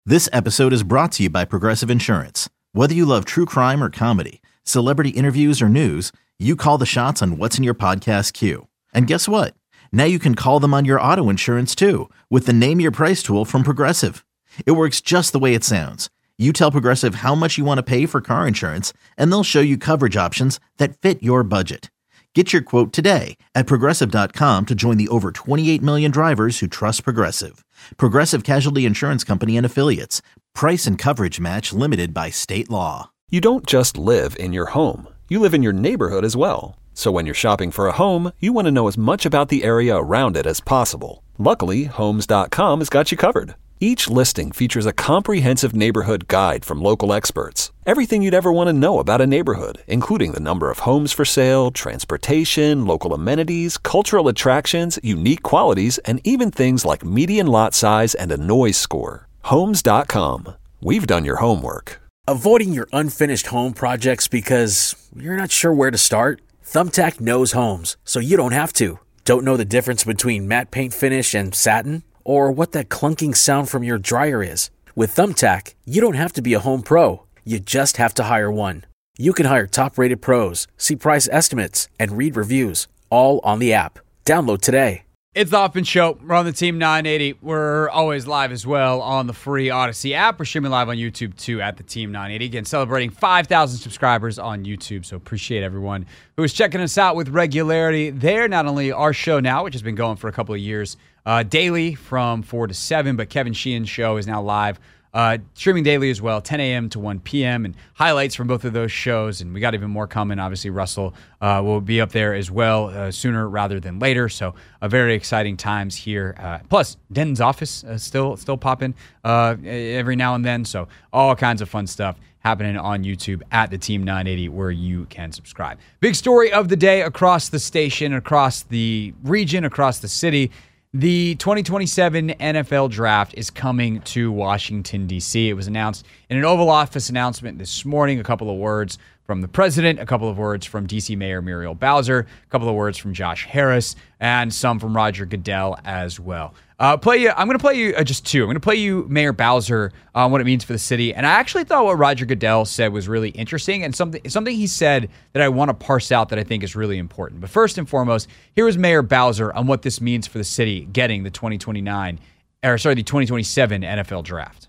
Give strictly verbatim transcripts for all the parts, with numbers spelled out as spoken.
This episode is brought to you by Progressive Insurance. Whether you love true crime or comedy, celebrity interviews or news, you call the shots on what's in your podcast queue. And guess what? Now you can call them on your auto insurance too with the Name Your Price tool from Progressive. It works just the way it sounds. You tell Progressive how much you want to pay for car insurance, and they'll show you coverage options that fit your budget. Get your quote today at Progressive dot com to join the over twenty-eight million drivers who trust Progressive. Progressive Casualty Insurance Company and Affiliates. Price and coverage match limited by state law. You don't just live in your home. You live in your neighborhood as well. So when you're shopping for a home, you want to know as much about the area around it as possible. Luckily, Homes dot com has got you covered. Each listing features a comprehensive neighborhood guide from local experts. Everything you'd ever want to know about a neighborhood, including the number of homes for sale, transportation, local amenities, cultural attractions, unique qualities, and even things like median lot size and a noise score. Homes dot com. We've done your homework. Avoiding your unfinished home projects because you're not sure where to start? Thumbtack knows homes, so you don't have to. Don't know the difference between matte paint finish and satin? Or what that clunking sound from your dryer is? With Thumbtack, you don't have to be a home pro. You just have to hire one. You can hire top-rated pros, see price estimates, and read reviews, all on the app. Download today. It's the Hoffman Show. We're on the Team nine eighty. We're always live as well on the free Odyssey app. We're streaming live on YouTube, too, at the Team nine eighty. Again, celebrating five thousand subscribers on YouTube, so appreciate everyone who is checking us out with regularity there. Not only our show now, which has been going for a couple of years, uh, daily from four to seven, but Kevin Sheehan's show is now live, uh, streaming daily as well, ten a.m. to one p.m., and highlights from both of those shows, and we got even more coming. Obviously, Russell uh, will be up there as well uh, sooner rather than later, so uh, very exciting times here. Uh, plus, Denton's office uh, still still popping uh, every now and then, so all kinds of fun stuff happening on YouTube at the Team nine eighty, where you can subscribe. Big story of the day across the station, across the region, across the city. The twenty twenty-seven N F L Draft is coming to Washington, D C. It was announced in an Oval Office announcement this morning. A couple of words from the president, a couple of words from D C Mayor Muriel Bowser, a couple of words from Josh Harris, and some from Roger Goodell as well. Uh, play you. I'm going to play you uh, just two. I'm going to play you Mayor Bowser on uh, what it means for the city. And I actually thought what Roger Goodell said was really interesting, and something something he said that I want to parse out that I think is really important. But first and foremost, here is Mayor Bowser on what this means for the city getting the twenty twenty-nine, or sorry, the twenty twenty-seven N F L Draft.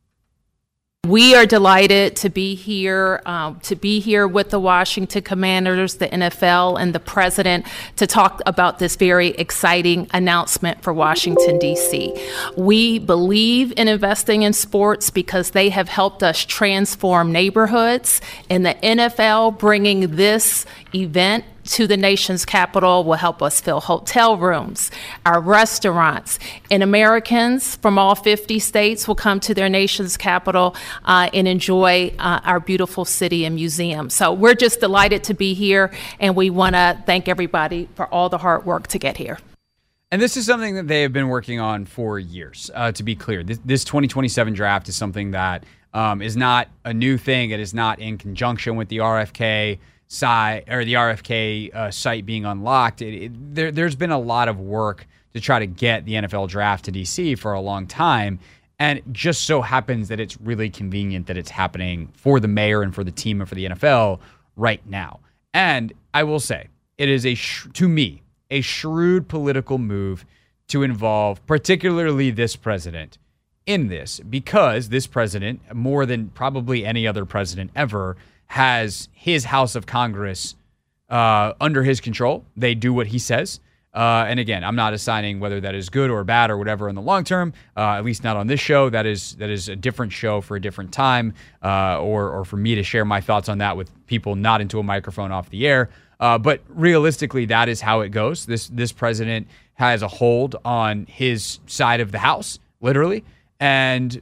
We are delighted to be here, um, to be here with the Washington Commanders, the N F L, and the president to talk about this very exciting announcement for Washington, D C. We believe in investing in sports because they have helped us transform neighborhoods, and the N F L bringing this event to the nation's capital will help us fill hotel rooms, our restaurants, and Americans from all fifty states will come to their nation's capital uh, and enjoy uh, our beautiful city and museum. So we're just delighted to be here, and we want to thank everybody for all the hard work to get here. And this is something that they have been working on for years, uh, to be clear. This, this twenty twenty-seven draft is something that um, is not a new thing. It is not in conjunction with the R F K site or the R F K uh, site being unlocked. It, it, there, there's been a lot of work to try to get the N F L draft to D C for a long time. And it just so happens that it's really convenient that it's happening for the mayor and for the team and for the N F L right now. And I will say, it is, a sh- to me, a shrewd political move to involve particularly this president in this, because this president, more than probably any other president ever, has his House of Congress uh, under his control. They do what he says. Uh, and again, I'm not assigning whether that is good or bad or whatever in the long term, uh, at least not on this show. That is that is a different show for a different time, uh, or, or for me to share my thoughts on that with people not into a microphone off the air. Uh, but realistically, that is how it goes. This this president has a hold on his side of the house, literally, and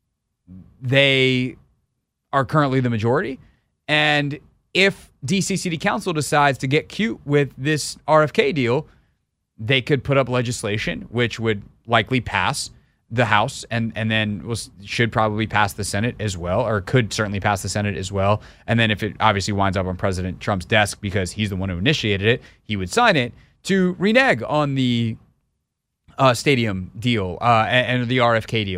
they are currently the majority. And if D C City Council decides to get cute with this R F K deal, they could put up legislation which would likely pass the House and, and then was, should probably pass the Senate as well, or could certainly pass the Senate as well. And then if it obviously winds up on President Trump's desk because he's the one who initiated it, he would sign it to renege on the uh, stadium deal uh, and, and the R F K deal.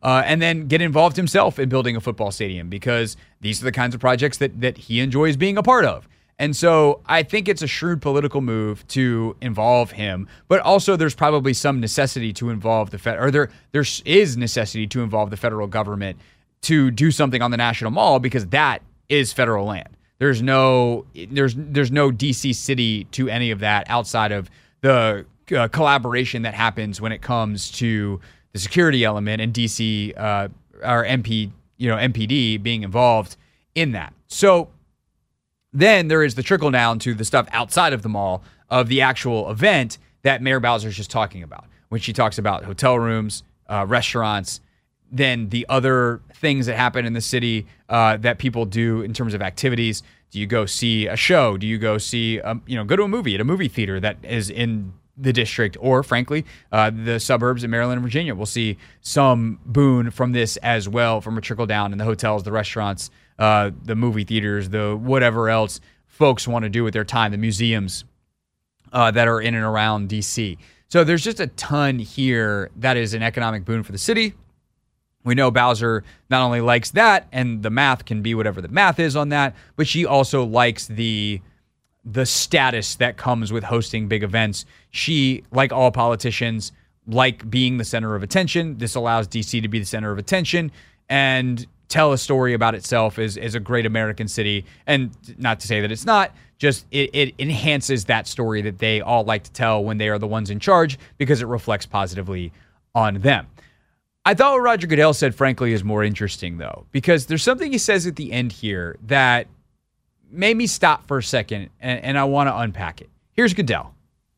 uh, and then get involved himself in building a football stadium, because these are the kinds of projects that that he enjoys being a part of. And so I think it's a shrewd political move to involve him, but also there's probably some necessity to involve the Fed, or there there is necessity to involve the federal government to do something on the National Mall, because that is federal land. There's no there's there's no D C city to any of that outside of the uh, collaboration that happens when it comes to the security element and D C uh, or M P you know M P D being involved in that. So then there is the trickle down to the stuff outside of the mall of the actual event that Mayor Bowser is just talking about, when she talks about hotel rooms, uh, restaurants, then the other things that happen in the city uh, that people do in terms of activities. Do you go see a show? Do you go see, um, you know, go to a movie at a movie theater that is in the district? Or frankly, uh, the suburbs in Maryland and Virginia will see some boon from this as well, from a trickle down in the hotels, the restaurants, uh, the movie theaters, the whatever else folks want to do with their time, the museums uh, that are in and around D C. So there's just a ton here that is an economic boon for the city. We know Bowser not only likes that, and the math can be whatever the math is on that, but she also likes the the status that comes with hosting big events. She, like all politicians, like being the center of attention. This allows D C to be the center of attention and tell a story about itself as, as a great American city. And not to say that it's not, just it, it enhances that story that they all like to tell when they are the ones in charge, because it reflects positively on them. I thought what Roger Goodell said, frankly, is more interesting, though, because there's something he says at the end here that made me stop for a second, and, and I want to unpack it. Here's Goodell.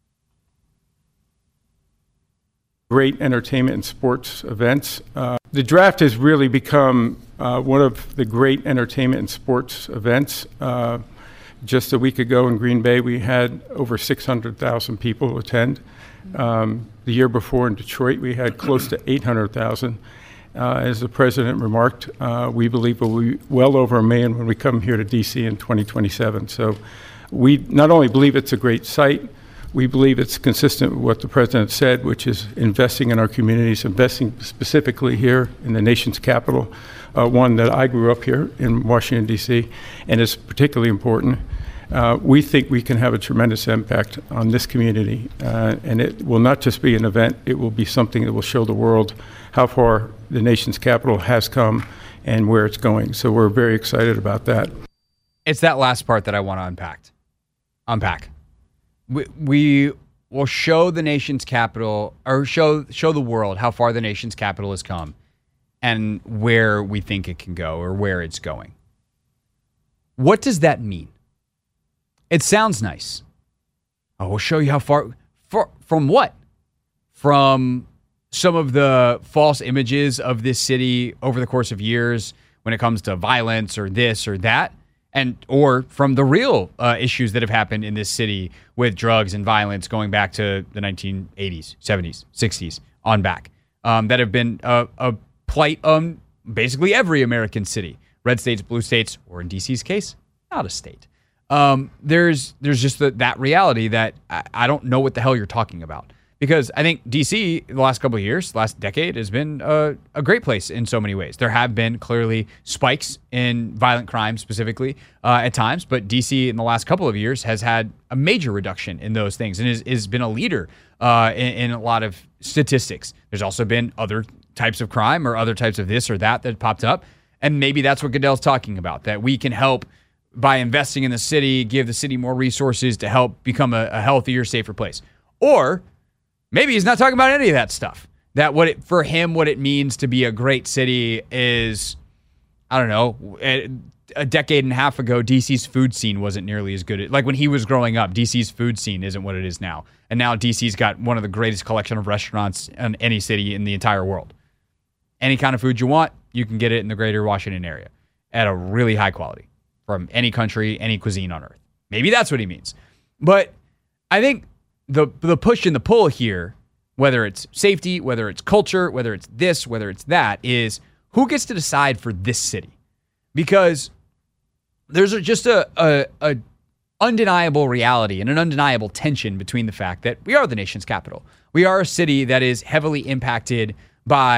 Great entertainment and sports events. Uh, the draft has really become uh, one of the great entertainment and sports events. Uh, just a week ago in Green Bay, we had over six hundred thousand people attend. Um, the year before in Detroit, we had close to eight hundred thousand. Uh, as the president remarked, uh, we believe we'll be well over a million when we come here to D C in twenty twenty-seven. So we not only believe it's a great site, we believe it's consistent with what the president said, which is investing in our communities, investing specifically here in the nation's capital, uh, one that I grew up here in Washington, D C, and is particularly important. Uh, we think we can have a tremendous impact on this community, uh, and it will not just be an event, it will be something that will show the world how far the nation's capital has come and where it's going. So we're very excited about that. It's that last part that I want to unpack. Unpack. We, we will show the nation's capital, or show show the world how far the nation's capital has come and where we think it can go, or where it's going. What does that mean? It sounds nice. Oh, we'll show you how far, far from what? From some of the false images of this city over the course of years when it comes to violence or this or that, and or from the real uh, issues that have happened in this city with drugs and violence going back to the nineteen eighties, seventies, sixties on back, um, that have been a, a plight on basically every American city, red states, blue states, or in D C's case, out of state. Um, there's there's just the, that reality that I, I don't know what the hell you're talking about. Because I think D C, the last couple of years, last decade, has been a, a great place in so many ways. There have been clearly spikes in violent crime specifically uh, at times, but D C in the last couple of years has had a major reduction in those things and has, has been a leader uh, in, in a lot of statistics. There's also been other types of crime or other types of this or that that popped up, and maybe that's what Goodell's talking about, that we can help by investing in the city, give the city more resources to help become a, a healthier, safer place. Or maybe he's not talking about any of that stuff. That what it, for him, what it means to be a great city is, I don't know, a, a decade and a half ago, D C's food scene wasn't nearly as good. Like when he was growing up, D C's food scene isn't what it is now. And now D C's got one of the greatest collection of restaurants in any city in the entire world. Any kind of food you want, you can get it in the greater Washington area at a really high quality from any country, any cuisine on earth. Maybe that's what he means. But I think the the push and the pull here, whether it's safety, whether it's culture, whether it's this, whether it's that, is who gets to decide for this city? Because there's a, just a, a, a undeniable reality and an undeniable tension between the fact that we are the nation's capital. We are a city that is heavily impacted by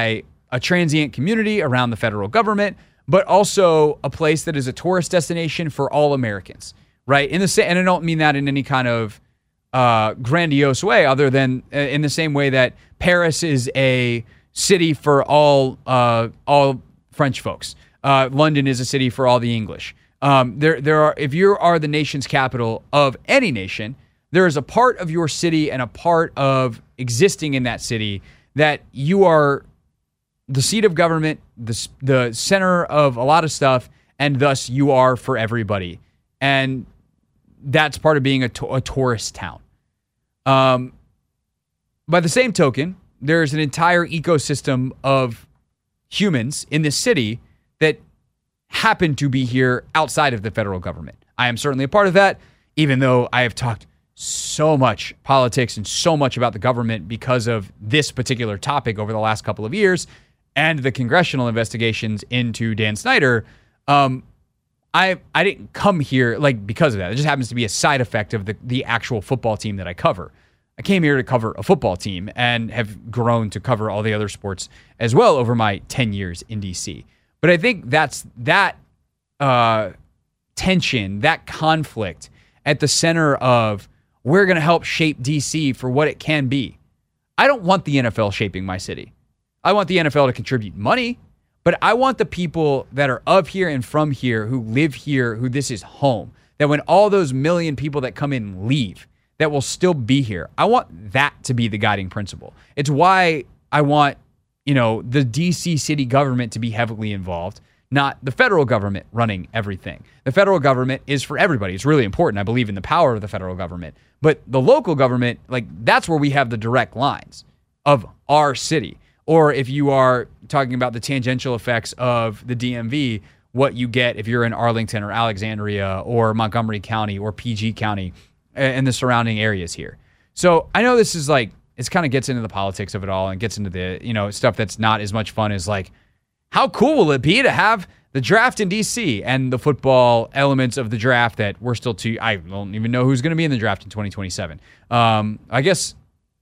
a transient community around the federal government, but also a place that is a tourist destination for all Americans, right? In the sa- and I don't mean that in any kind of uh, grandiose way, other than uh, in the same way that Paris is a city for all uh, all French folks. Uh, London is a city for all the English. Um, there, there are. If you are the nation's capital of any nation, there is a part of your city and a part of existing in that city that you are the seat of government, the the center of a lot of stuff, and thus you are for everybody. And that's part of being a, to- a tourist town. Um, by the same token, there's an entire ecosystem of humans in this city that happen to be here outside of the federal government. I am certainly a part of that, even though I have talked so much politics and so much about the government because of this particular topic over the last couple of years and the congressional investigations into Dan Snyder. Um, I I didn't come here like because of that. It just happens to be a side effect of the, the actual football team that I cover. I came here to cover a football team and have grown to cover all the other sports as well over my ten years in D C. But I think that's that uh, tension, that conflict at the center of we're going to help shape D C for what it can be. I don't want the N F L shaping my city. I want the N F L to contribute money, but I want the people that are of here and from here who live here, who this is home, that when all those million people that come in leave, that will still be here. I want that to be the guiding principle. It's why I want, you know, the D C city government to be heavily involved, not the federal government running everything. The federal government is for everybody. It's really important. I believe in the power of the federal government. But the local government, like, that's where we have the direct lines of our city. Or if you are talking about the tangential effects of the D M V, what you get if you're in Arlington or Alexandria or Montgomery County or P G County and the surrounding areas here. So I know this is like, it kind of gets into the politics of it all and gets into the, you know, stuff that's not as much fun as like, how cool will it be to have the draft in D C and the football elements of the draft that we're still too, I don't even know who's going to be in the draft in twenty twenty-seven. Um, I guess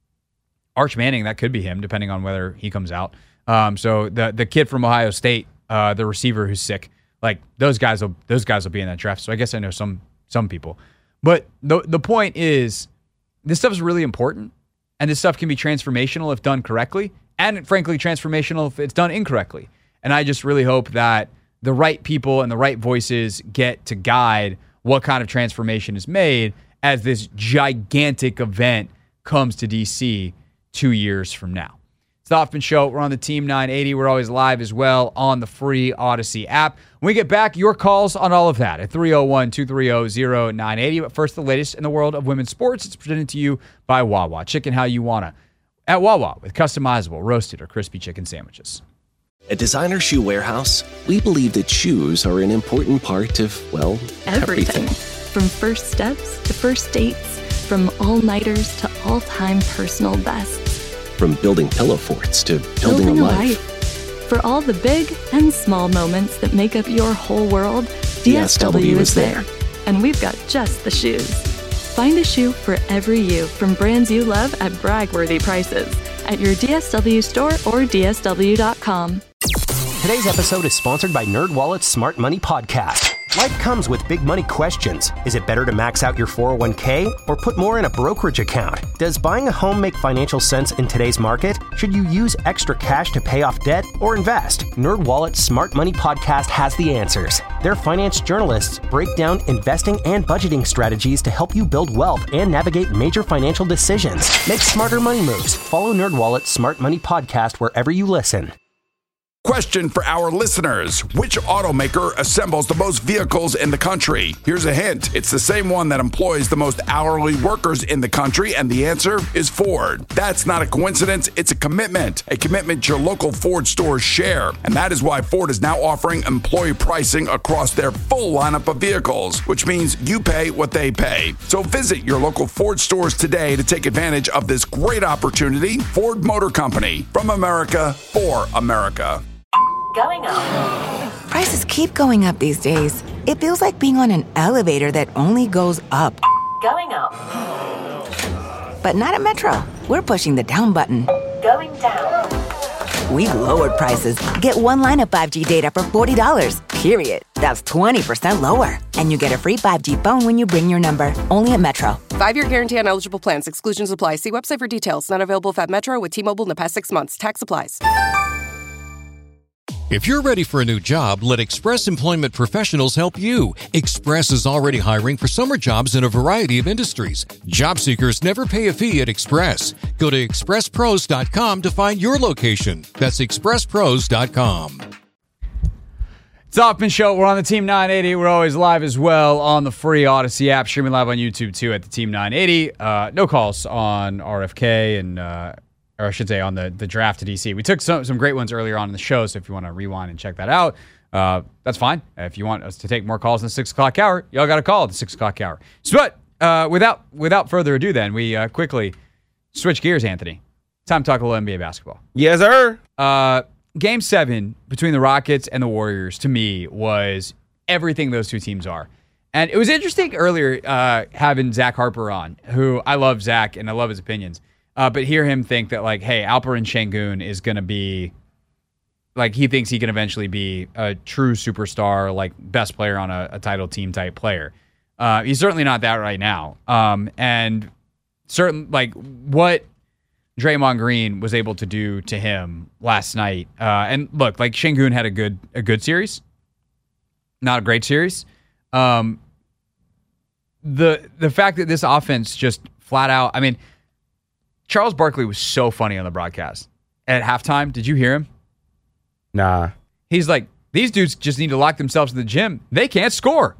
Arch Manning, that could be him, depending on whether he comes out. Um, so the the kid from Ohio State, uh, the receiver who's sick, like those guys will those guys will be in that draft. So I guess I know some some people. But the the point is, this stuff is really important, and this stuff can be transformational if done correctly, and frankly, transformational if it's done incorrectly. And I just really hope that the right people and the right voices get to guide what kind of transformation is made as this gigantic event comes to D C two years from now. It's the Hoffman Show. We're on the Team nine eighty. We're always live as well on the free Odyssey app. When we get back, your calls on all of that at three oh one, two three oh, oh nine eight oh. But first, the latest in the world of women's sports. It's presented to you by Wawa. Chicken how you wanna. At Wawa with customizable roasted or crispy chicken sandwiches. At Designer Shoe Warehouse, we believe that shoes are an important part of, well, everything. everything. From first steps to first dates, from all-nighters to all-time personal bests. From building pillow forts to building, building a, a life. life. For all the big and small moments that make up your whole world, D S W, D S W is there. And we've got just the shoes. Find a shoe for every you from brands you love at brag-worthy prices at your D S W store or D S W dot com. Today's episode is sponsored by NerdWallet's Smart Money Podcast. Life comes with big money questions. Is it better to max out your four oh one k or put more in a brokerage account? Does buying a home make financial sense in today's market? Should you use extra cash to pay off debt or invest? NerdWallet's Smart Money Podcast has the answers. Their finance journalists break down investing and budgeting strategies to help you build wealth and navigate major financial decisions. Make smarter money moves. Follow NerdWallet's Smart Money Podcast wherever you listen. Question for our listeners. Which automaker assembles the most vehicles in the country? Here's a hint. It's the same one that employs the most hourly workers in the country, and the answer is Ford. That's not a coincidence. It's a commitment. A commitment your local Ford stores share. And that is why Ford is now offering employee pricing across their full lineup of vehicles, which means you pay what they pay. So visit your local Ford stores today to take advantage of this great opportunity. Ford Motor Company. From America, for America. Going up. Prices keep going up these days. It feels like being on an elevator that only goes up. Going up. But not at Metro. We're pushing the down button. Going down. We've lowered prices. Get one line of five G data for forty dollars, period. That's twenty percent lower. And you get a free five G phone when you bring your number. Only at Metro. Five-year guarantee on eligible plans. Exclusions apply. See website for details. Not available if at Metro with T-Mobile in the past six months. Tax applies. If you're ready for a new job, let Express Employment Professionals help you. Express is already hiring for summer jobs in a variety of industries. Job seekers never pay a fee at Express. Go to express pros dot com to find your location. That's express pros dot com. It's the Hoffman Show. We're on the Team nine eighty. We're always live as well on the free Odyssey app. Streaming live on YouTube, too, at the Team nine eighty. Uh, no calls on R F K and... Uh, or I should say on the, the draft to D C. We took some some great ones earlier on in the show, so if you want to rewind and check that out, uh, that's fine. If you want us to take more calls in the six o'clock hour, y'all got to call at the six o'clock hour. So, but uh, without without further ado, then, we uh, quickly switch gears, Anthony. Time to talk a little N B A basketball. Yes, sir. Uh, game seven between the Rockets and the Warriors, to me, was everything those two teams are. And it was interesting earlier uh, having Zach Harper on, who I love Zach and I love his opinions. Uh, but hear him think that, like, hey, Alperen Sengun is going to be, like, he thinks he can eventually be a true superstar, like, best player on a, a title team type player. Uh, he's certainly not that right now. Um, and certain, like, what Draymond Green was able to do to him last night. Uh, and look, like, Sengun had a good a good series, not a great series. Um, the the fact that this offense just flat out, I mean. Charles Barkley was so funny on the broadcast. At halftime, did you hear him? Nah. He's like, these dudes just need to lock themselves in the gym. They can't score.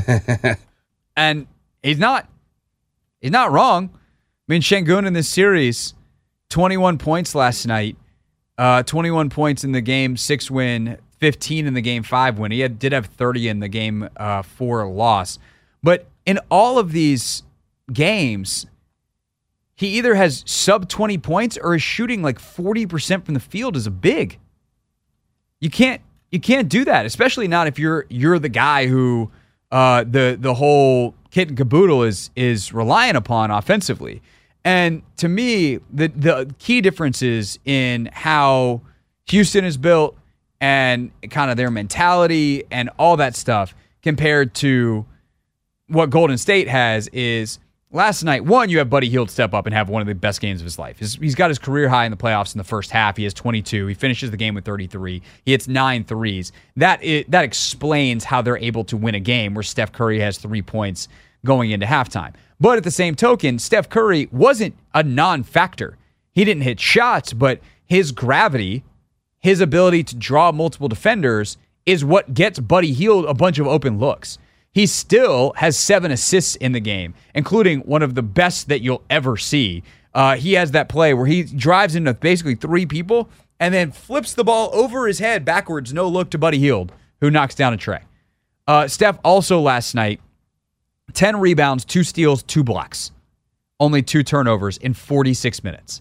And he's not. He's not wrong. I mean, Sengun in this series, twenty-one points last night, uh, twenty-one points in the game six win, fifteen in the game five win. He had, did have thirty in the game uh, four loss. But in all of these games, he either has sub twenty points or is shooting like forty percent from the field as a big. You can't you can't do that, especially not if you're you're the guy who uh, the the whole kit and caboodle is is relying upon offensively. And to me, the the key differences in how Houston is built and kind of their mentality and all that stuff compared to what Golden State has is last night, one, you have Buddy Hield step up and have one of the best games of his life. He's, he's got his career high in the playoffs in the first half. He has twenty-two. He finishes the game with thirty-three. He hits nine threes. That is, that explains how they're able to win a game where Steph Curry has three points going into halftime. But at the same token, Steph Curry wasn't a non-factor. He didn't hit shots, but his gravity, his ability to draw multiple defenders is what gets Buddy Hield a bunch of open looks. He still has seven assists in the game, including one of the best that you'll ever see. Uh, he has that play where he drives into basically three people and then flips the ball over his head backwards, no look to Buddy Hield, who knocks down a tray. Uh, Steph also last night, ten rebounds, two steals, two blocks. Only two turnovers in forty-six minutes.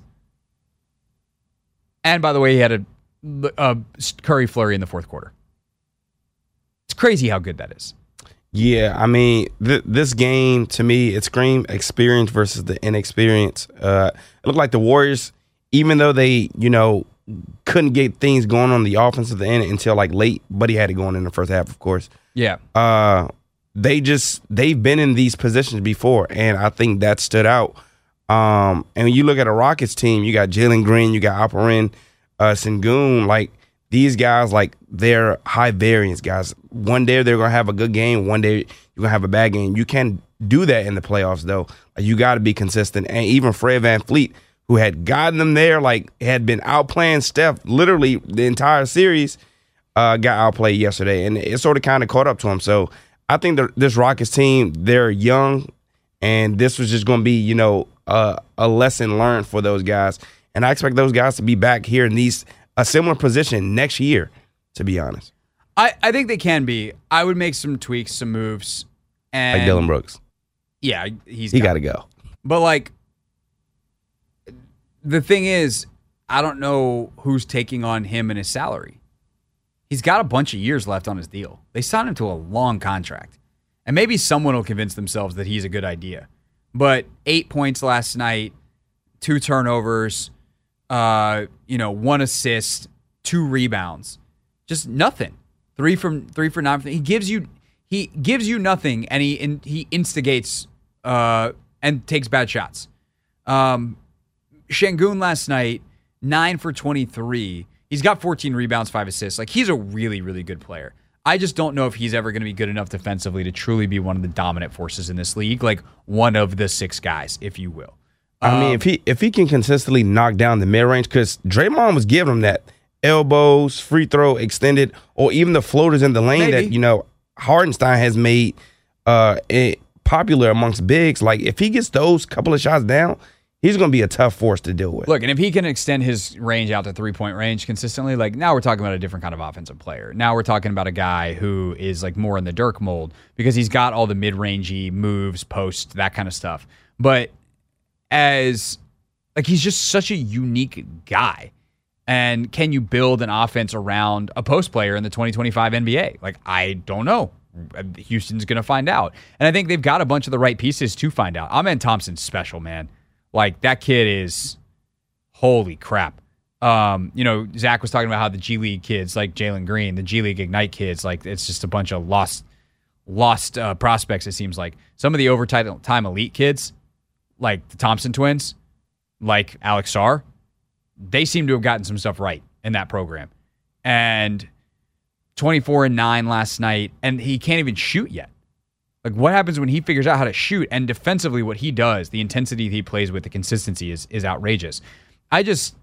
And by the way, he had a, a Curry flurry in the fourth quarter. It's crazy how good that is. Yeah, I mean, th- this game, to me, it screamed experience versus the inexperience. Uh, it looked like the Warriors, even though they, you know, couldn't get things going on the offensive end until, like, late. Buddy had it going in the first half, of course. Yeah. Uh, they just, they've been in these positions before, and I think that stood out. Um, and when you look at a Rockets team, you got Jalen Green, you got Alperen uh, Sengun, like, these guys, like, they're high variance guys. One day they're going to have a good game. One day you're going to have a bad game. You can't do that in the playoffs, though. You got to be consistent. And even Fred VanVleet, who had gotten them there, like, had been outplaying Steph literally the entire series, uh, got outplayed yesterday. And it sort of kind of caught up to him. So I think the, this Rockets team, they're young, and this was just going to be, you know, uh, a lesson learned for those guys. And I expect those guys to be back here in these – a similar position next year, to be honest. I, I think they can be. I would make some tweaks, some moves. And like Dylan Brooks. Yeah, he's he got to go. But, like, the thing is, I don't know who's taking on him and his salary. He's got a bunch of years left on his deal. They signed him to a long contract. And maybe someone will convince themselves that he's a good idea. But eight points last night, two turnovers, Uh, you know, one assist, two rebounds, just nothing. Three from three for nine. He gives you he gives you nothing, and he in, he instigates uh, and takes bad shots. Um, Şengün last night, nine for twenty-three. He's got fourteen rebounds, five assists. Like, he's a really, really good player. I just don't know if he's ever going to be good enough defensively to truly be one of the dominant forces in this league, like one of the six guys, if you will. I um, mean, if he if he can consistently knock down the mid range, because Draymond was giving him that elbows, free throw, extended, or even the floaters in the lane maybe. that, you know, Hartenstein has made uh, it popular amongst bigs. Like, if he gets those couple of shots down, he's going to be a tough force to deal with. Look, and if he can extend his range out to three-point range consistently, like, now we're talking about a different kind of offensive player. Now we're talking about a guy who is like more in the Dirk mold because he's got all the mid-rangey moves, post, that kind of stuff. But as like, he's just such a unique guy. And can you build an offense around a post player in the twenty twenty-five N B A? Like, I don't know. Houston's going to find out. And I think they've got a bunch of the right pieces to find out. Amen Thompson's special, man. Like, that kid is, holy crap. Um, you know, Zach was talking about how the G League kids, like Jalen Green, the G League Ignite kids, like, it's just a bunch of lost lost uh, prospects, it seems like. Some of the overtime time elite kids, like the Thompson twins, like Alex Sarr, they seem to have gotten some stuff right in that program. And twenty-four and nine last night, and he can't even shoot yet. Like, what happens when he figures out how to shoot? And defensively, what he does, the intensity he plays with, the consistency is is outrageous. I just,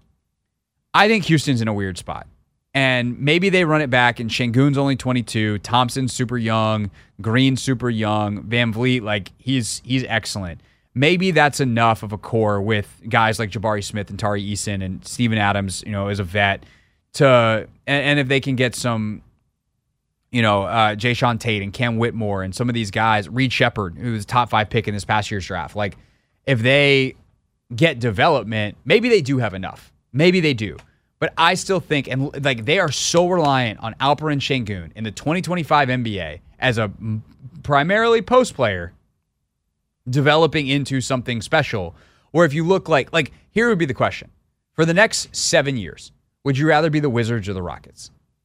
I think Houston's in a weird spot. And maybe they run it back, and Şengün's only twenty-two, Thompson's super young, Green's super young, Van Vliet, like, he's he's excellent. Maybe that's enough of a core with guys like Jabari Smith and Tari Eason and Steven Adams, you know, as a vet, to, and, and if they can get some, you know, uh, Jayshawn Tate and Cam Whitmore and some of these guys, Reed Shepherd, who was top five pick in this past year's draft. Like, if they get development, maybe they do have enough. Maybe they do. But I still think, and like, they are so reliant on Alperen Şengün in the twenty twenty-five N B A as a primarily post player developing into something special. Or if you look like, like, here would be the question. For the next seven years, would you rather be the Wizards or the Rockets?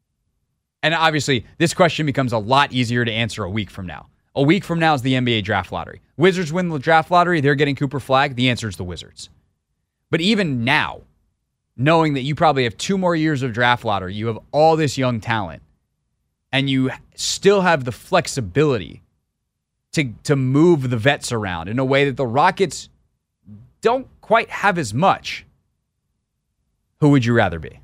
And obviously, this question becomes a lot easier to answer a week from now. A week from now is the N B A draft lottery. Wizards win the draft lottery, they're getting Cooper Flagg. The answer is the Wizards. But even now, knowing that you probably have two more years of draft lottery, you have all this young talent, and you still have the flexibility to, to move the vets around in a way that the Rockets don't quite have as much. Who would you rather be?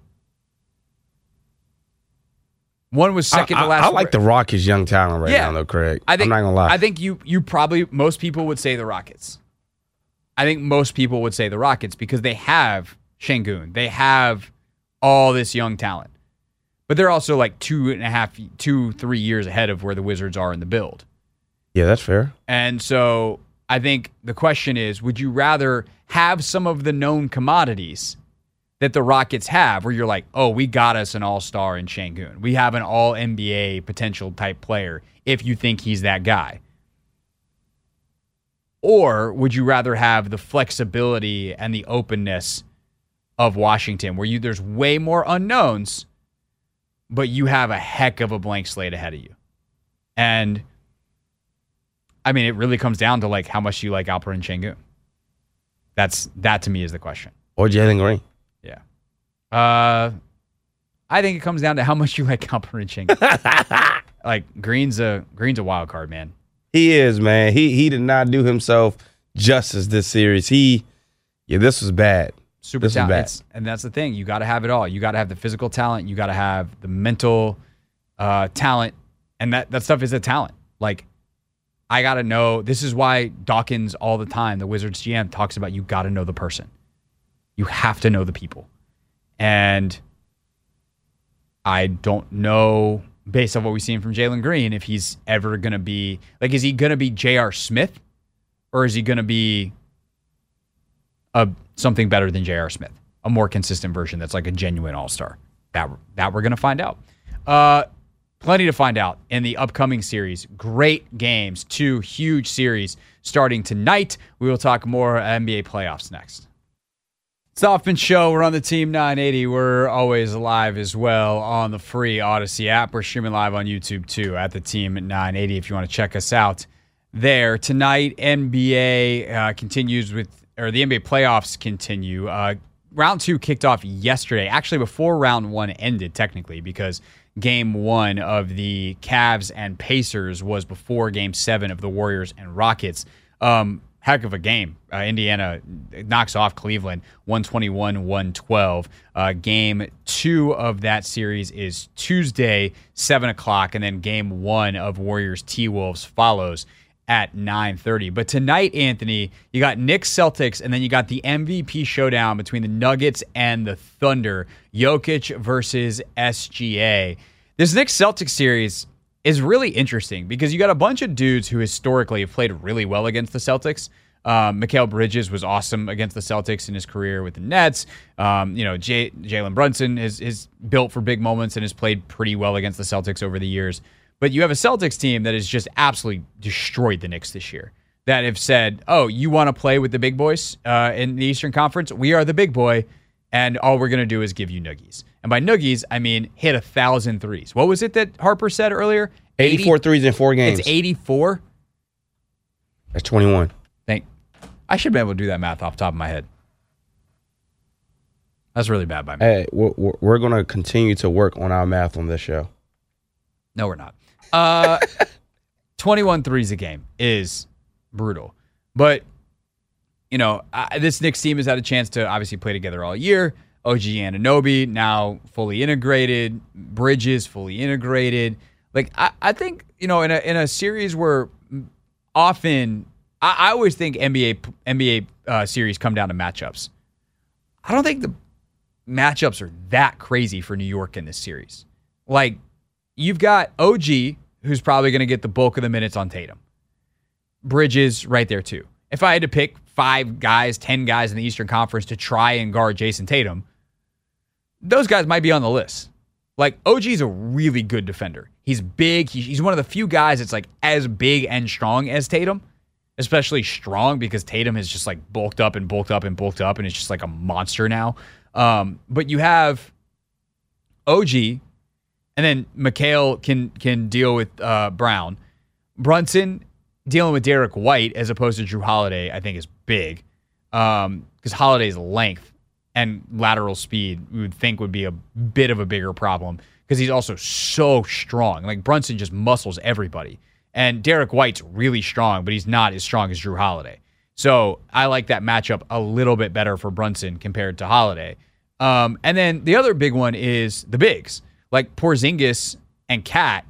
One was second I, to last. I, I like the Rockets' young talent right yeah, now, though, Craig. I think, I'm not going to lie. I think you you probably, most people would say the Rockets. I think most people would say the Rockets because they have Şengün. They have all this young talent. But they're also like two and a half, two, three years ahead of where the Wizards are in the build. Yeah, that's fair. And so I think the question is, would you rather have some of the known commodities that the Rockets have, where you're like, oh, we got us an all-star in Şengün. We have an all-N B A potential type player if you think he's that guy. Or would you rather have the flexibility and the openness of Washington, where you there's way more unknowns, but you have a heck of a blank slate ahead of you? And, I mean, it really comes down to, like, how much you like Alperen Şengün. That's, that to me is the question. Or Jalen Green. Yeah. Uh, I think it comes down to how much you like Alperen Şengün. Like, Green's a Green's a wild card, man. He is, man. He he did not do himself justice this series. He, yeah, this was bad. Super this was bad. talent. And that's the thing. You got to have it all. You got to have the physical talent. You got to have the mental uh, talent. And that, that stuff is a talent. Like, I got to know. This is why Dawkins all the time, the Wizards G M, talks about you got to know the person. You have to know the people. And I don't know, based on what we've seen from Jalen Green, if he's ever going to be, like, is he going to be J R. Smith? Or is he going to be a something better than J R. Smith? A more consistent version that's like a genuine all-star? That, that we're going to find out. Uh, plenty to find out in the upcoming series. Great games. Two huge series starting tonight. We will talk more N B A playoffs next. It's the Hoffman Show. We're on the Team nine eighty. We're always live as well on the free Odyssey app. We're streaming live on YouTube too at the Team nine eighty if you want to check us out there. Tonight, N B A uh, continues with, or the N B A playoffs continue. Uh, round two kicked off yesterday, actually before round one ended technically, because game one of the Cavs and Pacers was before game seven of the Warriors and Rockets. Um, Heck of a game. Uh, Indiana knocks off Cleveland one twenty-one one twelve. Uh, game two of that series is Tuesday, seven o'clock, and then game one of Warriors T-Wolves follows at nine thirty. But tonight, Anthony, you got Knicks Celtics, and then you got the M V P showdown between the Nuggets and the Thunder. Jokic versus S G A. This Knicks Celtics series is really interesting because you got a bunch of dudes who historically have played really well against the Celtics. Um, Mikal Bridges was awesome against the Celtics in his career with the Nets. Um, you know, J- Jalen Brunson is, is built for big moments and has played pretty well against the Celtics over the years. But you have a Celtics team that has just absolutely destroyed the Knicks this year, that have said, oh, you want to play with the big boys uh, in the Eastern Conference? We are the big boy, and all we're going to do is give you noogies. And by noogies, I mean hit a thousand threes. What was it that Harper said earlier? eighty-four eighty threes in four games. It's eighty-four? That's twenty-one. Thank. I should be able to do that math off the top of my head. That's really bad by me. Hey, we're, we're going to continue to work on our math on this show. No, we're not. Uh, twenty-one threes a game is brutal. But, you know, I, this Knicks team has had a chance to obviously play together all year. O G Anunoby now fully integrated. Bridges fully integrated. Like, I, I think, you know, in a in a series where often, I, I always think N B A N B A uh, series come down to matchups. I don't think the matchups are that crazy for New York in this series. Like, you've got O G, who's probably going to get the bulk of the minutes on Tatum. Bridges right there, too. If I had to pick five guys, ten guys in the Eastern Conference to try and guard Jason Tatum, those guys might be on the list. Like, O G's a really good defender. He's big. He's one of the few guys that's, like, as big and strong as Tatum, especially strong because Tatum has just, like, bulked up and bulked up and bulked up and is just, like, a monster now. Um, but you have O G, and then Mikal can, can deal with uh, Brown. Brunson dealing with Derek White as opposed to Drew Holiday, I think, is big because um, Holiday's length and lateral speed we would think would be a bit of a bigger problem because he's also so strong. Like, Brunson just muscles everybody. And Derek White's really strong, but he's not as strong as Drew Holiday. So I like that matchup a little bit better for Brunson compared to Holiday. Um, and then the other big one is the bigs. Like Porzingis and Cat,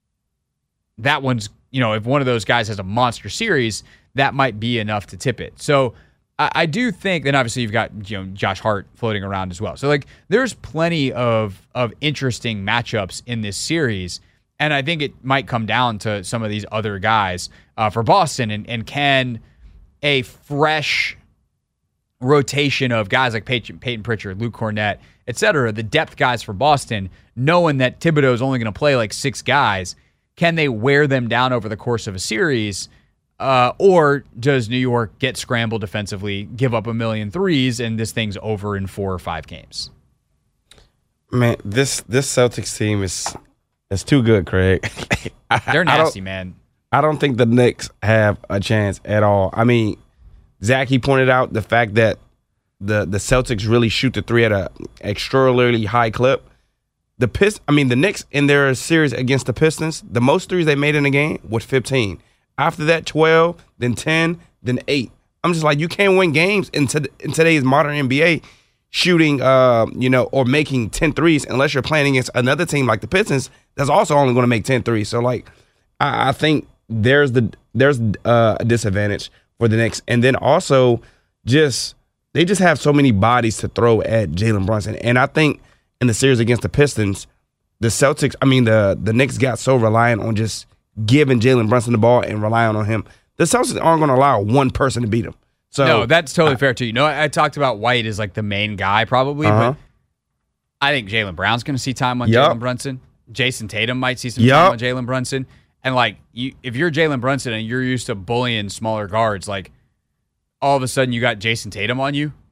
that one's, you know, if one of those guys has a monster series, that might be enough to tip it. So I, I do think, then obviously you've got, you know, Josh Hart floating around as well. So, like, there's plenty of of interesting matchups in this series, and I think it might come down to some of these other guys uh, for Boston, and, and can a fresh rotation of guys like Peyton, Peyton Pritchard, Luke Cornett, et cetera, the depth guys for Boston, knowing that Thibodeau is only going to play like six guys, can they wear them down over the course of a series? Uh, or does New York get scrambled defensively, give up a million threes, and this thing's over in four or five games? Man, this this Celtics team is is too good, Craig. They're nasty, I man. I don't think the Knicks have a chance at all. I mean, Zach, he pointed out the fact that the the Celtics really shoot the three at a extraordinarily high clip. The Pist- I mean, the Knicks in their series against the Pistons, the most threes they made in a game was fifteen. After that, twelve, then ten, then eight. I'm just like, you can't win games in, to- in today's modern N B A shooting, uh, you know, or making ten threes unless you're playing against another team like the Pistons that's also only going to make ten threes. So, like, I, I think there's the there's uh, a disadvantage for the Knicks. And then also just they just have so many bodies to throw at Jalen Brunson. And I think in the series against the Pistons, the Celtics, I mean, the, the Knicks got so reliant on just giving Jalen Brunson the ball and relying on him. The Celtics aren't going to allow one person to beat him. So no, that's totally I, fair too. You know, I, I talked about White as like the main guy probably, uh-huh. but I think Jaylen Brown's going to see time on yep. Jalen Brunson. Jason Tatum might see some yep. time on Jalen Brunson. And like, you, if you're Jalen Brunson and you're used to bullying smaller guards, like all of a sudden you got Jason Tatum on you,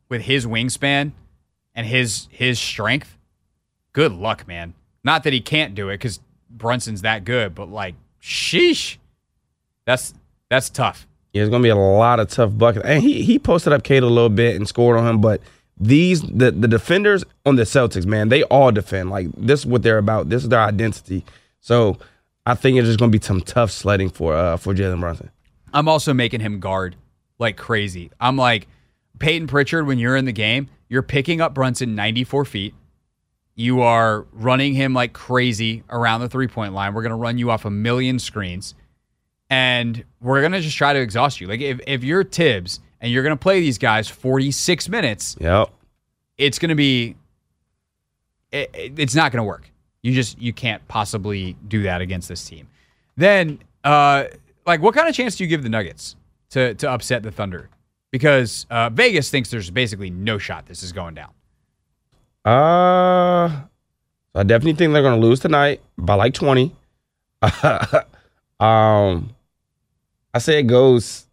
with his wingspan and his his strength, good luck, man. Not that he can't do it because Brunson's that good, but like, sheesh, that's that's tough. Yeah, it's gonna be a lot of tough buckets. And he he posted up Cade a little bit and scored on him, but these the the defenders on the Celtics, man, they all defend. Like, this is what they're about. This is their identity. So I think it's just gonna be some tough sledding for uh for Jalen Brunson. I'm also making him guard like crazy. I'm like, Peyton Pritchard, when you're in the game, you're picking up Brunson ninety-four feet. You are running him like crazy around the three-point line. We're going to run you off a million screens, and we're going to just try to exhaust you. Like, if, if you're Tibbs and you're going to play these guys forty-six minutes, yep, it's going to be it, it's not going to work. You just you can't possibly do that against this team. Then, uh, like, what kind of chance do you give the Nuggets to to upset the Thunder? Because uh, Vegas thinks there's basically no shot this is going down. Uh, I definitely think they're going to lose tonight by like twenty. um, I say it goes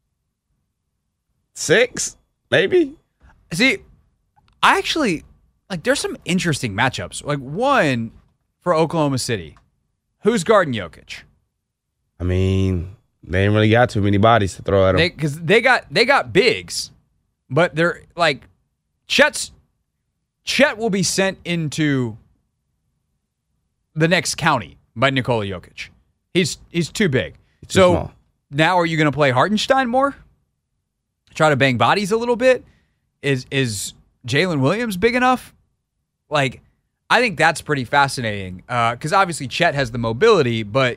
six, maybe. See, I actually, like, there's some interesting matchups. Like, one for Oklahoma City. Who's guarding Jokic? I mean, they ain't really got too many bodies to throw at him. Because they, they got they got bigs, but they're like, Chet's Chet will be sent into the next county by Nikola Jokic. He's he's too big. He's too so small. Now are you going to play Hartenstein more? Try to bang bodies a little bit? Is is Jalen Williams big enough? Like, I think that's pretty fascinating because uh, obviously Chet has the mobility, but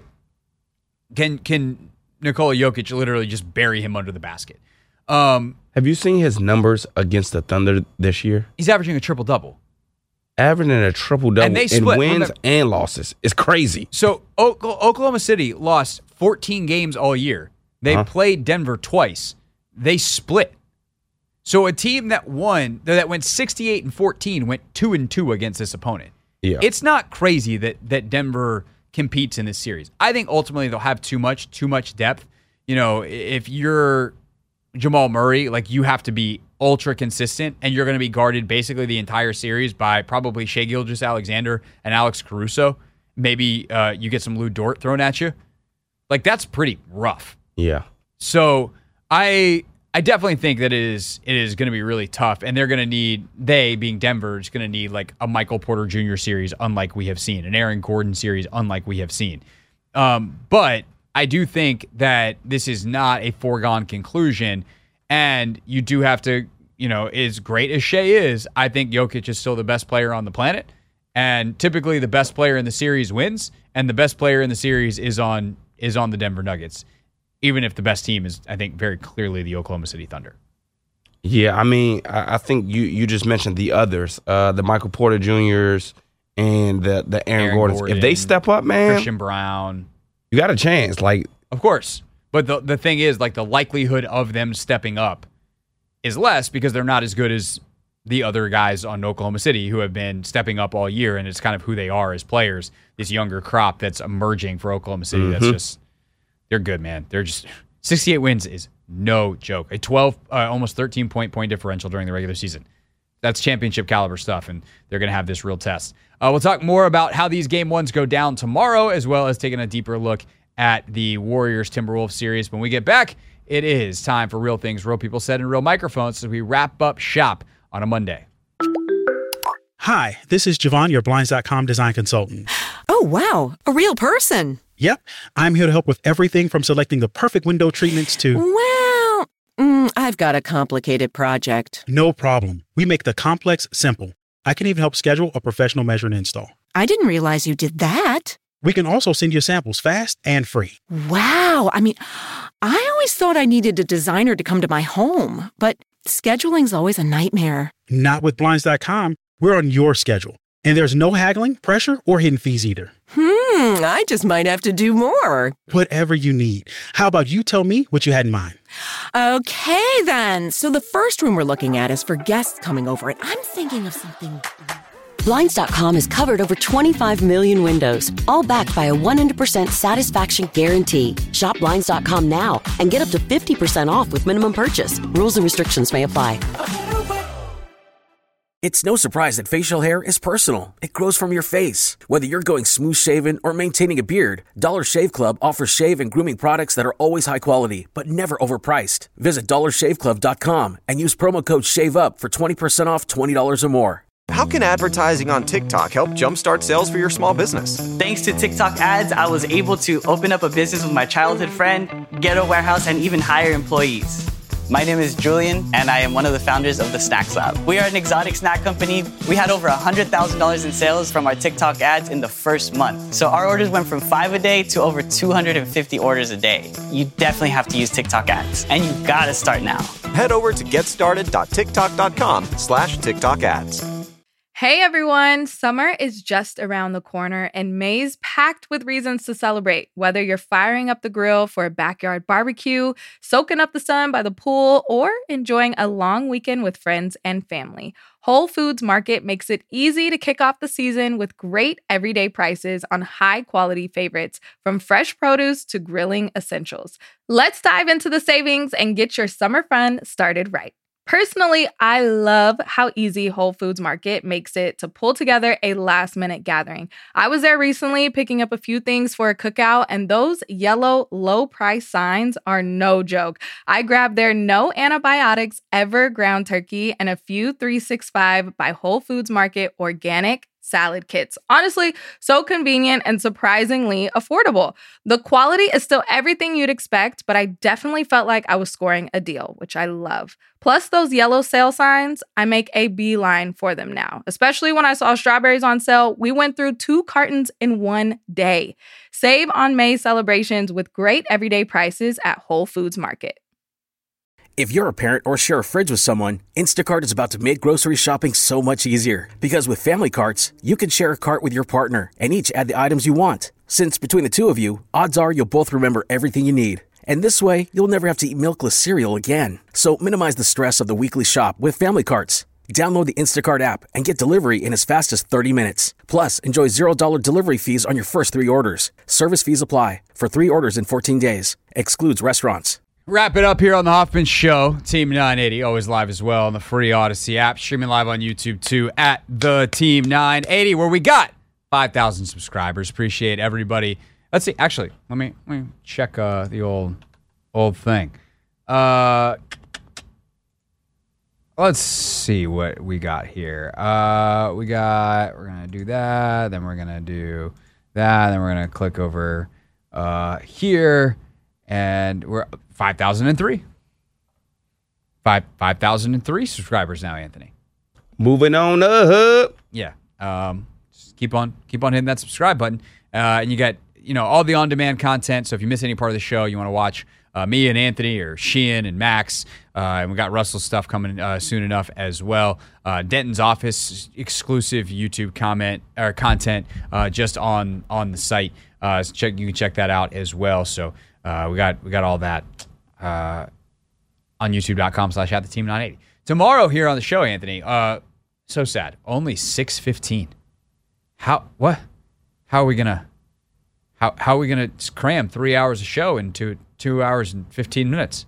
can can Nikola Jokic literally just bury him under the basket? Um, Have you seen his numbers against the Thunder this year? He's averaging a triple-double. Averaging a triple-double And they in split, wins remember- and losses. It's crazy. So o- Oklahoma City lost fourteen games all year. They Uh-huh. played Denver twice. They split. So a team that won, that went sixty-eight and fourteen, went two and two against this opponent. Yeah. It's not crazy that that Denver competes in this series. I think ultimately they'll have too much, too much depth. You know, if you're Jamal Murray, like, you have to be ultra consistent, and you're going to be guarded basically the entire series by probably Shai Gilgeous-Alexander and Alex Caruso. Maybe uh, you get some Lou Dort thrown at you. Like, that's pretty rough. Yeah. So I I definitely think that it is it is going to be really tough, and they're going to need, they being Denver, is going to need like a Michael Porter Junior series unlike we have seen, an Aaron Gordon series unlike we have seen. Um, but I do think that this is not a foregone conclusion, and you do have to, you know, as great as Shai is, I think Jokic is still the best player on the planet, and typically the best player in the series wins, and the best player in the series is on is on the Denver Nuggets, even if the best team is, I think, very clearly the Oklahoma City Thunder. Yeah, I mean, I, I think you you just mentioned the others, uh, the Michael Porter Juniors and the the Aaron, Aaron Gordons. Gordon, if they step up, man, Christian Brown, you got a chance. Like, of course. But the the thing is, like, the likelihood of them stepping up is less because they're not as good as the other guys on Oklahoma City who have been stepping up all year, and it's kind of who they are as players, this younger crop that's emerging for Oklahoma City. Mm-hmm. That's just, they're good, man. They're just, sixty-eight wins is no joke. A twelve, uh, almost thirteen point point differential during the regular season. That's championship caliber stuff, and they're going to have this real test. Uh, we'll talk more about how these game ones go down tomorrow, as well as taking a deeper look at the Warriors-Timberwolves series. When we get back, it is time for Real Things Real People Said in Real Microphones as we wrap up shop on a Monday. Hi, this is Javon, your Blinds dot com design consultant. Oh, wow. A real person. Yep. I'm here to help with everything from selecting the perfect window treatments to... Well, mm, I've got a complicated project. No problem. We make the complex simple. I can even help schedule a professional measure and install. I didn't realize you did that. We can also send you samples fast and free. Wow. I mean, I always thought I needed a designer to come to my home, but scheduling's always a nightmare. Not with Blinds dot com. We're on your schedule. And there's no haggling, pressure, or hidden fees either. Hmm, I just might have to do more. Whatever you need. How about you tell me what you had in mind? Okay, then. So the first room we're looking at is for guests coming over, and I'm thinking of something... Blinds dot com has covered over twenty-five million windows, all backed by a one hundred percent satisfaction guarantee. Shop Blinds dot com now and get up to fifty percent off with minimum purchase. Rules and restrictions may apply. It's no surprise that facial hair is personal. It grows from your face. Whether you're going smooth shaven or maintaining a beard, Dollar Shave Club offers shave and grooming products that are always high quality, but never overpriced. Visit dollar shave club dot com and use promo code SHAVEUP for twenty percent off twenty dollars or more. How can advertising on TikTok help jumpstart sales for your small business? Thanks to TikTok ads, I was able to open up a business with my childhood friend, get a warehouse, and even hire employees. My name is Julian, and I am one of the founders of the Snacks Lab. We are an exotic snack company. We had over one hundred thousand dollars in sales from our TikTok ads in the first month. So our orders went from five a day to over two hundred fifty orders a day. You definitely have to use TikTok ads, and you gotta start now. Head over to getstarted dot tiktok dot com slash TikTok ads. Hey everyone, summer is just around the corner and May's packed with reasons to celebrate. Whether you're firing up the grill for a backyard barbecue, soaking up the sun by the pool, or enjoying a long weekend with friends and family, Whole Foods Market makes it easy to kick off the season with great everyday prices on high-quality favorites, from fresh produce to grilling essentials. Let's dive into the savings and get your summer fun started right. Personally, I love how easy Whole Foods Market makes it to pull together a last-minute gathering. I was there recently picking up a few things for a cookout, and those yellow low-price signs are no joke. I grabbed their no antibiotics ever ground turkey and a few three sixty-five by Whole Foods Market organic salad kits. Honestly, so convenient and surprisingly affordable. The quality is still everything you'd expect, but I definitely felt like I was scoring a deal, which I love. Plus those yellow sale signs, I make a beeline for them now. Especially when I saw strawberries on sale, we went through two cartons in one day. Save on May celebrations with great everyday prices at Whole Foods Market. If you're a parent or share a fridge with someone, Instacart is about to make grocery shopping so much easier. Because with family carts, you can share a cart with your partner and each add the items you want. Since between the two of you, odds are you'll both remember everything you need. And this way, you'll never have to eat milkless cereal again. So minimize the stress of the weekly shop with family carts. Download the Instacart app and get delivery in as fast as thirty minutes. Plus, enjoy zero dollars delivery fees on your first three orders. Service fees apply for three orders in fourteen days. Excludes restaurants. Wrap it up here on the Hoffman Show. Team nine eighty, always live as well on the free Odyssey app. Streaming live on YouTube too at the Team nine eighty, where we got five thousand subscribers. Appreciate everybody. Let's see. Actually, let me let me check uh, the old old thing. Uh, let's see what we got here. Uh, we got. We're gonna do that. Then we're gonna do that. Then we're gonna click over uh, here, and we're five thousand three. Five five thousand three subscribers now, Anthony. Moving on up. Yeah. Um, just keep on keep on hitting that subscribe button. Uh, and you got, you know, all the on-demand content. So if you miss any part of the show, you want to watch uh, me and Anthony or Sheehan and Max. Uh, and we got Russell's stuff coming uh, soon enough as well. Uh, Denton's Office exclusive YouTube comment or content uh, just on on the site. Uh, so check you can check that out as well. So uh, we got we got all that uh, on youtube.com slash at the team 980. Tomorrow here on the show, Anthony. Uh, so sad. Only six fifteen. How what? How are we gonna how how are we gonna cram three hours of show into two hours and fifteen minutes?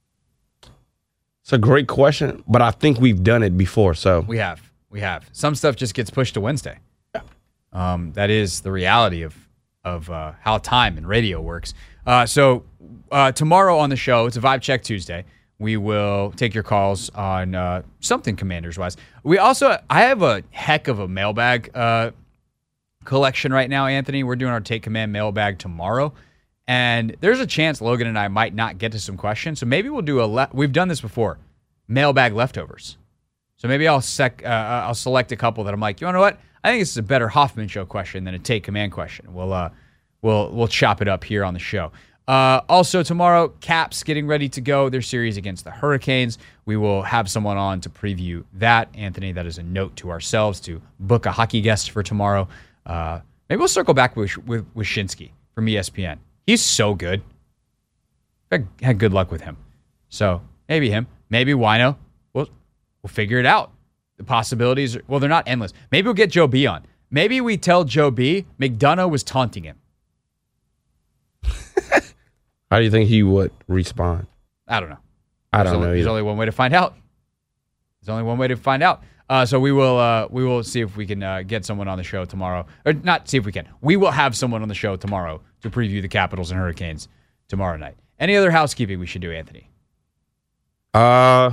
It's a great question, but I think we've done it before. So we have, we have. Some stuff just gets pushed to Wednesday. Um, that is the reality of of uh, how time and radio works. Uh, so uh, tomorrow on the show, it's a Vibe Check Tuesday. We will take your calls on uh, something Commanders-wise. We also, I have a heck of a mailbag uh, collection right now, Anthony. We're doing our Take Command mailbag tomorrow. And there's a chance Logan and I might not get to some questions. So maybe we'll do a, le- we've done this before, mailbag leftovers. So maybe I'll sec, uh, I'll select a couple that I'm like, you know what? I think this is a better Hoffman Show question than a Take Command question. We'll, uh, we'll, we'll chop it up here on the show. Uh, also tomorrow, Caps getting ready to go. Their series against the Hurricanes. We will have someone on to preview that. Anthony, that is a note to ourselves to book a hockey guest for tomorrow. Uh, maybe we'll circle back with, with, with Shinsky from E S P N. He's so good. I had good luck with him. So maybe him. Maybe Wino. We'll, we'll figure it out. The possibilities, are, well, they're not endless. Maybe we'll get Joe B on. Maybe we tell Joe B McDonough was taunting him. How do you think he would respond? I don't know. I There's don't only, know. There's either. only one way to find out. There's only one way to find out. Uh, so we will uh, we will see if we can uh, get someone on the show tomorrow. Or not see if we can. We will have someone on the show tomorrow to preview the Capitals and Hurricanes tomorrow night. Any other housekeeping we should do, Anthony? Uh,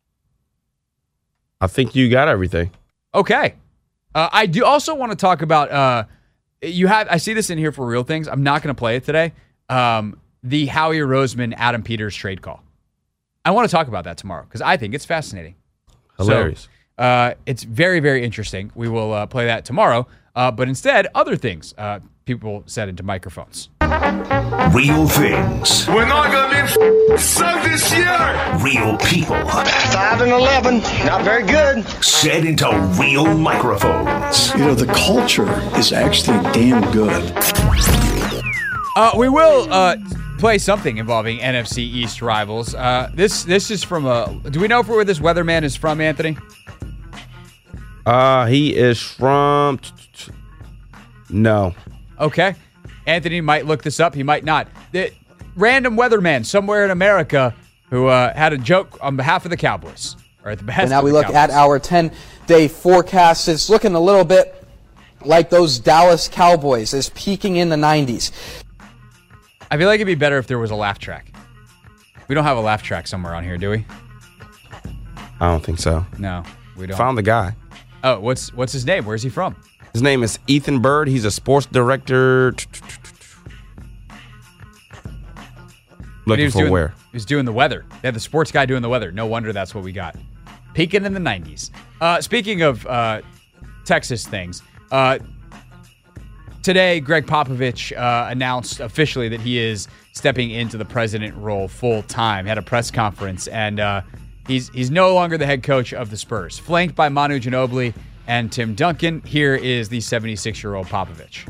I think you got everything. Okay. Uh, I do also want to talk about, uh, you have, I see this in here for real things. I'm not going to play it today. Um, the Howie Roseman, Adam Peters trade call. I want to talk about that tomorrow because I think it's fascinating. Hilarious. So, uh, it's very, very interesting. We will uh, play that tomorrow. Uh, but instead, other things uh, people said into microphones. Real things. We're not going to be sucked this year. Real people. Five and eleven. Not very good. Said into real microphones. You know, the culture is actually damn good. Uh, we will uh, play something involving N F C East rivals. Uh, this this is from a. Do we know where this weatherman is from, Anthony? Uh, he is from. No. Okay. Anthony might look this up. He might not. The random weatherman somewhere in America who uh, had a joke on behalf of the Cowboys. Or at the behest and now of we the look Cowboys. at our ten-day forecast. It's looking a little bit like those Dallas Cowboys. It's peaking in the nineties. I feel like it'd be better if there was a laugh track. We don't have a laugh track somewhere on here, do we? I don't think so. No, we don't. Found the guy. Oh, what's what's his name? Where's he from? His name is Ethan Bird. He's a sports director. Looking for doing, where? He was doing the weather. They had the sports guy doing the weather. No wonder that's what we got. Peaking in the nineties. Uh, speaking of uh, Texas things, uh, today Greg Popovich uh, announced officially that he is stepping into the president role full time. Had a press conference, and uh, he's he's no longer the head coach of the Spurs. Flanked by Manu Ginobili and Tim Duncan, here is the seventy-six-year-old Popovich.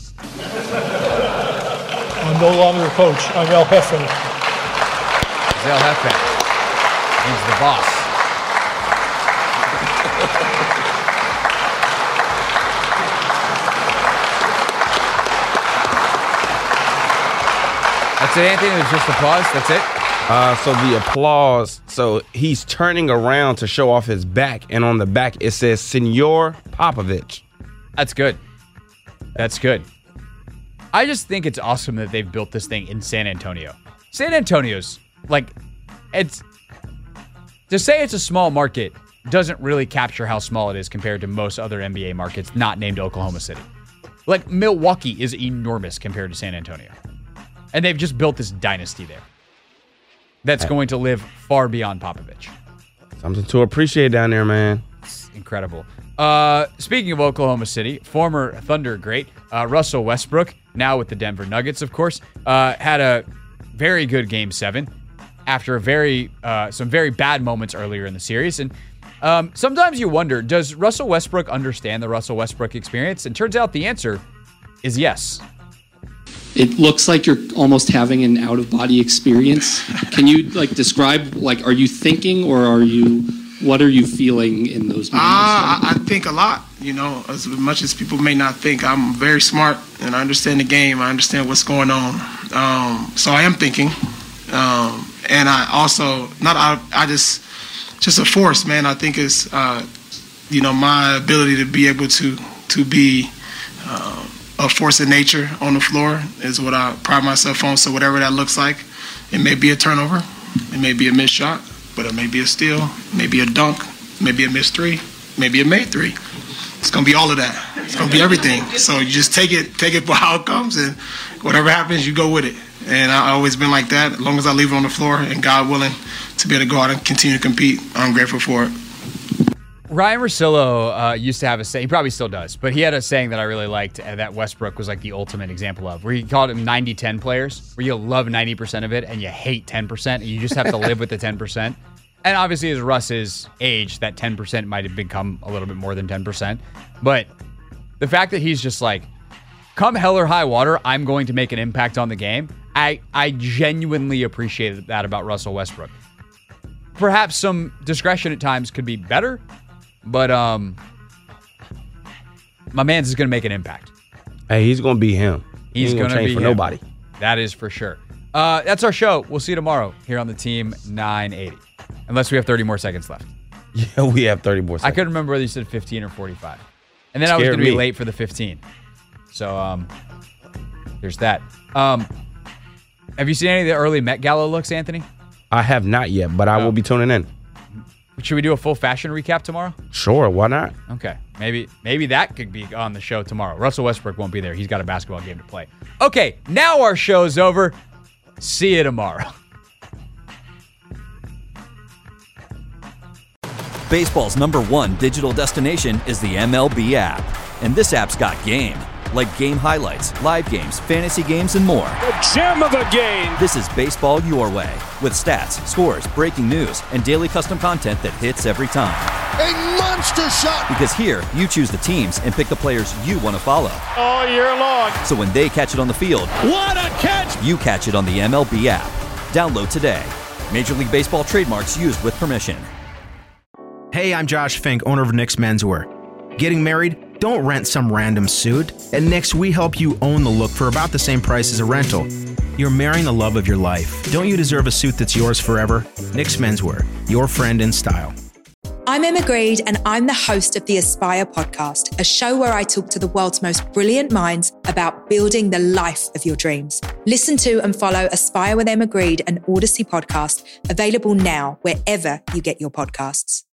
I'm no longer a coach. I'm El Jefe. He's El Jefe. He's the boss. That's it, Anthony? There's just applause? That's it? Uh, so the applause, so he's turning around to show off his back, and on the back it says Senor Popovich. That's good. That's good. I just think it's awesome that they've built this thing in San Antonio. San Antonio's, like, it's, to say it's a small market doesn't really capture how small it is compared to most other N B A markets not named Oklahoma City. Like, Milwaukee is enormous compared to San Antonio. And they've just built this dynasty there that's going to live far beyond Popovich. Something to appreciate down there, man. It's incredible. Uh, speaking of Oklahoma City, former Thunder great uh, Russell Westbrook, now with the Denver Nuggets, of course, uh, had a very good Game Seven after a very uh, some very bad moments earlier in the series. And um, sometimes you wonder, does Russell Westbrook understand the Russell Westbrook experience? And turns out the answer is yes. It looks like you're almost having an out-of-body experience. Can you like describe, like, are you thinking or are you, what are you feeling in those moments? Uh, I, I think a lot, you know, as much as people may not think. I'm very smart and I understand the game. I understand what's going on. Um, so I am thinking. Um, and I also, not I, I just, just a force, man. I think it's, uh, you know, my ability to be able to, to be, uh, a force of nature on the floor is what I pride myself on. So whatever that looks like, it may be a turnover, it may be a missed shot, but it may be a steal, it may be a dunk, maybe a missed three, maybe a made three. It's gonna be all of that. It's gonna be everything. So you just take it, take it for how it comes, and whatever happens, you go with it. And I've always been like that. As long as I leave it on the floor, and God willing, to be able to go out and continue to compete, I'm grateful for it. Ryan Russillo uh, used to have a saying, he probably still does, but he had a saying that I really liked uh, that Westbrook was like the ultimate example of, where he called them ninety ten players, where you love ninety percent of it and you hate ten percent, and you just have to live with the ten percent. And obviously, as Russ's age, that ten percent might have become a little bit more than ten percent. But the fact that he's just like, come hell or high water, I'm going to make an impact on the game, I, I genuinely appreciated that about Russell Westbrook. Perhaps some discretion at times could be better, but um, my man's is going to make an impact. Hey, he's going to be him. He's he going to change be for him. nobody. That is for sure. Uh, that's our show. We'll see you tomorrow here on the Team nine eighty. Unless we have thirty more seconds left. Yeah, we have thirty more seconds. I couldn't remember whether you said fifteen or forty-five. And then I was Scared going to be me. late for the fifteen. So um, there's that. Um, have you seen any of the early Met Gala looks, Anthony? I have not yet, but I Oh. will be tuning in. Should we do a full fashion recap tomorrow? Sure, why not? Okay, maybe maybe that could be on the show tomorrow. Russell Westbrook won't be there. He's got a basketball game to play. Okay, now our show's over. See you tomorrow. Baseball's number one digital destination is the M L B app. And this app's got game. Like game highlights, live games, fantasy games, and more. The gem of a game. This is baseball your way. With stats, scores, breaking news, and daily custom content that hits every time. A monster shot. Because here, you choose the teams and pick the players you want to follow. All year long. So when they catch it on the field, What a catch. you catch it on the M L B app. Download today. Major League Baseball trademarks used with permission. Hey, I'm Josh Fink, owner of Nick's Menswear. Getting married? Don't rent some random suit. At Nick's, we help you own the look for about the same price as a rental. You're marrying the love of your life. Don't you deserve a suit that's yours forever? Nick's Menswear, your friend in style. I'm Emma Greed, and I'm the host of the Aspire podcast, a show where I talk to the world's most brilliant minds about building the life of your dreams. Listen to and follow Aspire with Emma Greed, an Odyssey podcast, available now wherever you get your podcasts.